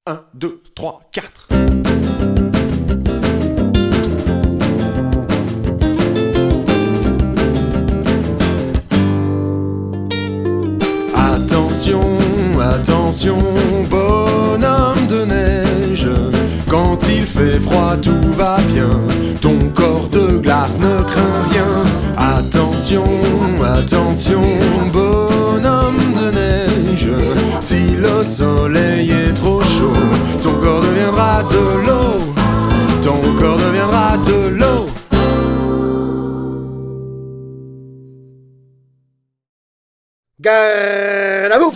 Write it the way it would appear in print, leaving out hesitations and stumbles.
1, 2, 3, 4. Attention, attention, bonhomme de neige. Quand il fait froid, tout va bien. Ton corps de glace ne craint rien. Attention, attention, bonhomme de neige. Si le soleil est trop chaud, ton corps deviendra de l'eau. Ton corps deviendra de l'eau. Gare à vous!